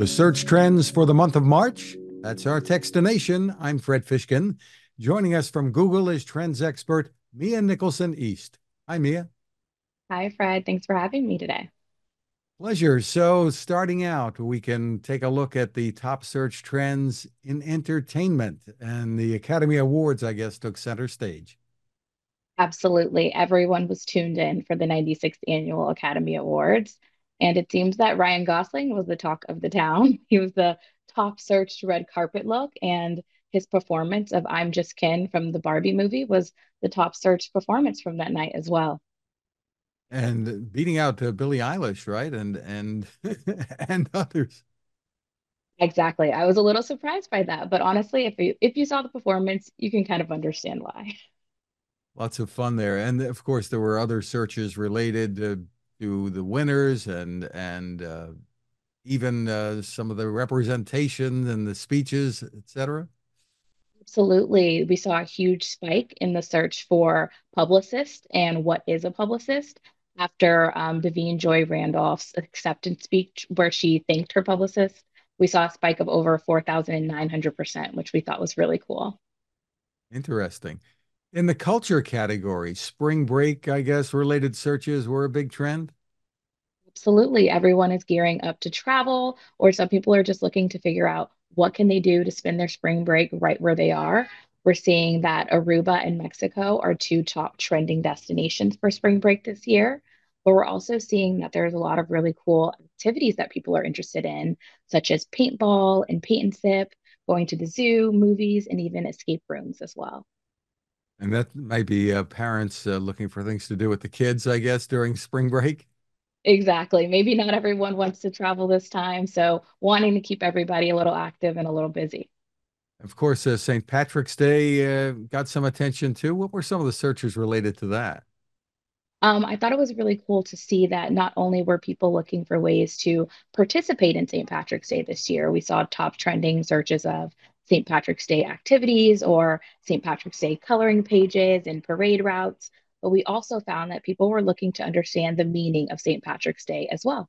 The search trends for the month of March. That's our Techstination. I'm Fred Fishkin. Joining us from Google is trends expert Mia Nicholson East. Hi, Mia. Hi, Fred. Thanks for having me today. Pleasure. So, starting out, we can take a look at the top search trends in entertainment, and the Academy Awards, I guess, took center stage. Absolutely. Everyone was tuned in for the 96th Annual Academy Awards. And it seems that Ryan Gosling was the talk of the town. He was the top searched red carpet look, and his performance of I'm Just Ken from the Barbie movie was the top searched performance from that night as well. And beating out Billie Eilish, right? And and others. Exactly. I was a little surprised by that, but honestly, if you saw the performance, you can kind of understand why. Lots of fun there. And of course, there were other searches related to the winners and even some of the representation and the speeches, etc. Absolutely. We saw a huge spike in the search for publicist and what is a publicist after Davine Joy Randolph's acceptance speech, where she thanked her publicist. We saw a spike of over 4,900%, which we thought was really cool. Interesting. In the culture category, spring break, I guess, related searches were a big trend. Absolutely. Everyone is gearing up to travel, or some people are just looking to figure out what can they do to spend their spring break right where they are. We're seeing that Aruba and Mexico are two top trending destinations for spring break this year. But we're also seeing that there's a lot of really cool activities that people are interested in, such as paintball and paint and sip, going to the zoo, movies, and even escape rooms as well. And that might be parents looking for things to do with the kids, I guess, during spring break. Exactly. Maybe not everyone wants to travel this time, so wanting to keep everybody a little active and a little busy. Of course, St. Patrick's Day got some attention too. What were some of the searches related to that? I thought it was really cool to see that not only were people looking for ways to participate in St. Patrick's Day this year, we saw top trending searches of St. Patrick's Day activities or St. Patrick's Day coloring pages and parade routes. But we also found that people were looking to understand the meaning of St. Patrick's Day as well.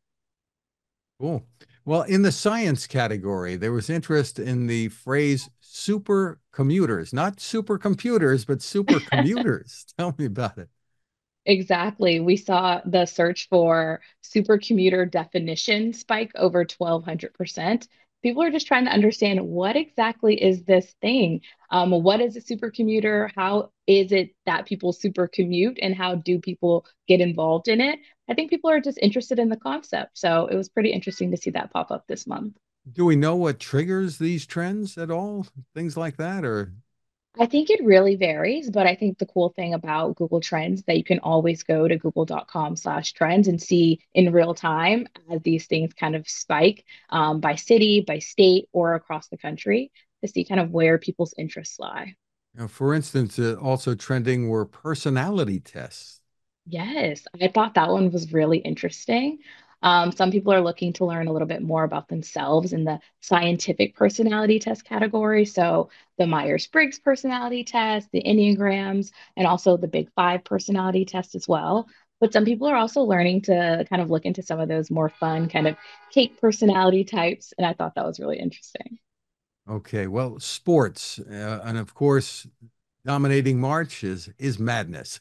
Cool. Well, in the science category, there was interest in the phrase super commuters, not supercomputers, but super commuters. Tell me about it. Exactly. We saw the search for supercommuter definition spike over 1,200%. People are just trying to understand what exactly is this thing? What is a supercommuter? How is it that people supercommute and how do people get involved in it? I think people are just interested in the concept. So it was pretty interesting to see that pop up this month. Do we know what triggers these trends at all? Things like that, or I think it really varies, but I think the cool thing about Google Trends that you can always go to google.com/trends and see in real time as these things kind of spike by city, by state, or across the country to see kind of where people's interests lie. for instance, also trending were personality tests. Yes, I thought that one was really interesting. Some people are looking to learn a little bit more about themselves in the scientific personality test category. So, the Myers-Briggs personality test, the Enneagrams, and also the Big Five personality test as well. But some people are also learning to kind of look into some of those more fun kind of cake personality types. And I thought that was really interesting. Okay, well, sports, and of course, dominating March is madness.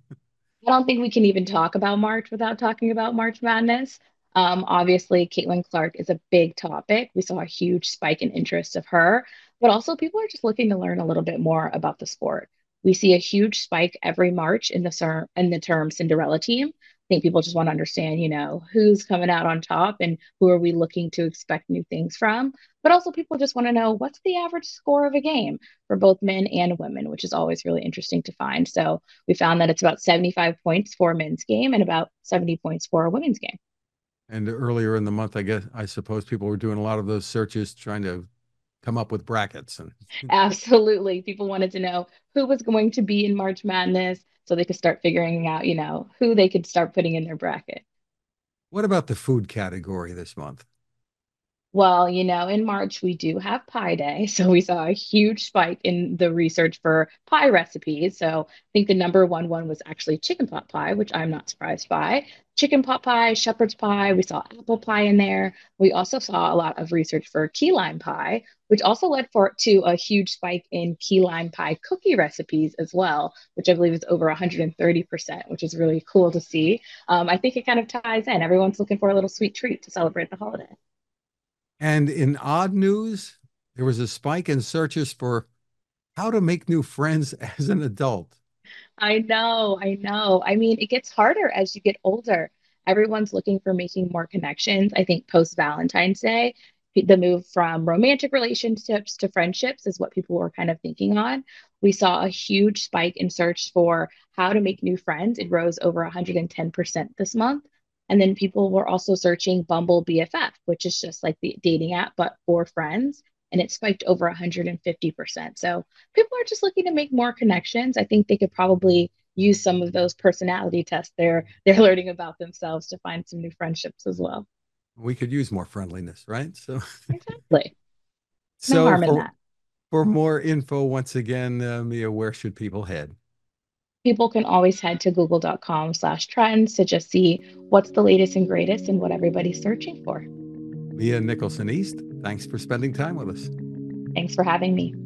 I don't think we can even talk about March without talking about March Madness. Obviously, Caitlin Clark is a big topic. We saw a huge spike in interest of her, but also people are just looking to learn a little bit more about the sport. We see a huge spike every March in the term Cinderella team. I think people just want to understand, who's coming out on top and who are we looking to expect new things from. But also, people just want to know what's the average score of a game for both men and women, which is always really interesting to find. So we found that it's about 75 points for a men's game and about 70 points for a women's game. And earlier in the month, I suppose people were doing a lot of those searches trying to come up with brackets. And Absolutely. People wanted to know who was going to be in March Madness so they could start figuring out, who they could start putting in their bracket. what about the food category this month? Well, in March we do have Pie Day. So we saw a huge spike in the research for pie recipes. So I think the number one was actually chicken pot pie, which I'm not surprised by. Chicken pot pie, shepherd's pie, we saw apple pie in there. We also saw a lot of research for key lime pie, which also led to a huge spike in key lime pie cookie recipes as well, which I believe is over 130%, which is really cool to see. I think it kind of ties in. Everyone's looking for a little sweet treat to celebrate the holiday. And in odd news, there was a spike in searches for how to make new friends as an adult. I know, I know. I mean, it gets harder as you get older. Everyone's looking for making more connections. I think post Valentine's Day, the move from romantic relationships to friendships is what people were kind of thinking on. We saw a huge spike in search for how to make new friends. It rose over 110% this month. And then people were also searching Bumble BFF, which is just like the dating app, but for friends. And it spiked over 150%. So people are just looking to make more connections. I think they could probably use some of those personality tests they're learning about themselves to find some new friendships as well. We could use more friendliness, right? So, Exactly. No so harm in for that. for more info, once again, Mia, where should people head? People can always head to google.com/trends to just see what's the latest and greatest and what everybody's searching for. Mia Nicholson East, thanks for spending time with us. Thanks for having me.